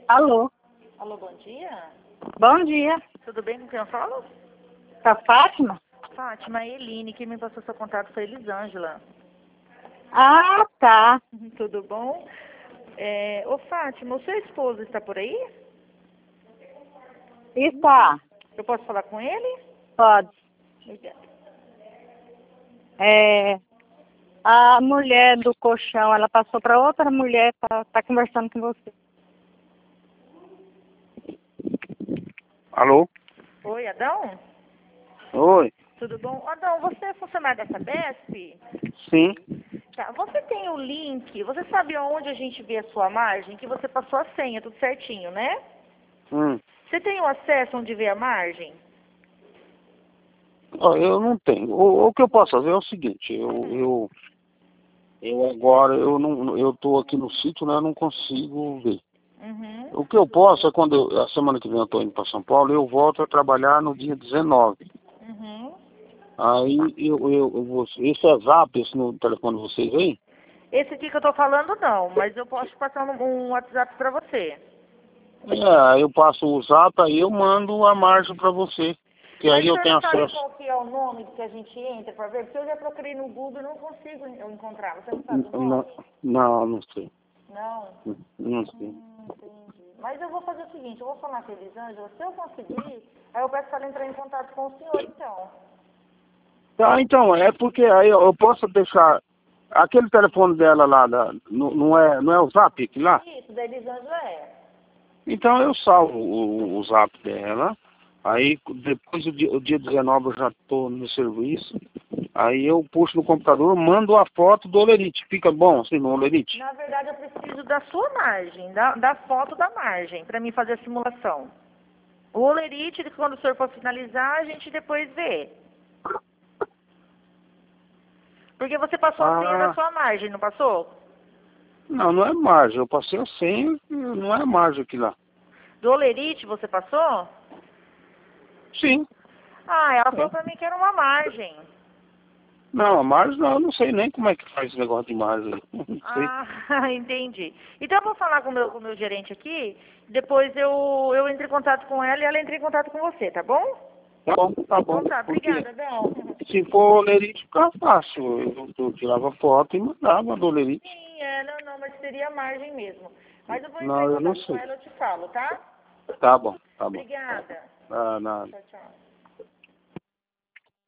Alô, Alô, bom dia. bom dia. Tudo bem com quem eu falo? Tá Fátima? Fátima, a Eline, quem me passou seu contato foi Elisângela. Ah, tá. Tudo bom? Ô Fátima, o seu esposo está por aí? Está. Eu posso falar com ele? Pode. Obrigada. A mulher do colchão, ela passou para outra mulher para tá conversando com você. Alô? Oi, Adão? Oi? Tudo bom? Adão, você é funcionário dessa BESP? Sim. Tá, você tem o link, você sabe onde a gente vê a sua margem? Que você passou a senha, tudo certinho, né? Você tem o acesso onde vê a margem? Ó, eu não tenho. O que eu posso fazer é o seguinte, eu agora, eu tô aqui no sítio, né, eu não consigo ver. Uhum. O que eu posso é quando, a semana que vem eu tô indo para São Paulo, eu volto a trabalhar no dia 19. Uhum. Aí isso é zap, esse no telefone de vocês aí? Esse aqui que eu tô falando não, mas eu posso passar um WhatsApp pra você. Aí eu passo o zap, aí eu mando a margem para você. Que Mas aí o eu senhor tenho não sabe acesso. qual que é o nome que a gente entra pra ver? Porque eu já procurei no Google e não consigo encontrar. Você não sabe o Não, nome? não sei. Não? Não sei. Entendi. Mas eu vou fazer o seguinte, eu vou falar com a Elisângela, se eu conseguir, aí eu peço pra ela entrar em contato com o senhor, então. Tá, então, é porque aí eu posso deixar aquele telefone dela lá, não é o zap aqui lá? Isso, da Elisângela é. Então eu salvo o zap dela, aí depois o dia 19 eu já estou no serviço, aí eu puxo no computador, mando a foto do olerite, fica bom assim no olerite? Na verdade, eu preciso da sua margem, da foto da margem, pra mim fazer a simulação. O olerite, quando o senhor for finalizar, a gente depois vê. Porque você passou a senha da Ah, sua margem, não passou? não é margem, eu passei a senha, não é margem aqui lá. Do olerite você passou? Sim. Ah, ela falou É. pra mim que era uma margem. Não, a margem não, eu não sei nem como é que faz esse negócio de margem, não sei. Ah, entendi. Então eu vou falar com o meu gerente aqui, depois eu entro em contato com ela e ela entra em contato com você, tá bom? Tá bom, Então tá, porque obrigada, Adão. se for olerite fica fácil, eu tirava foto e mandava do olerite. Sim, não, mas seria a margem mesmo. Mas eu vou entrar em Não, eu não contato com sei. ela e eu te falo, tá? Tá bom, tá bom. Obrigada. Ah, nada. Tchau, tchau.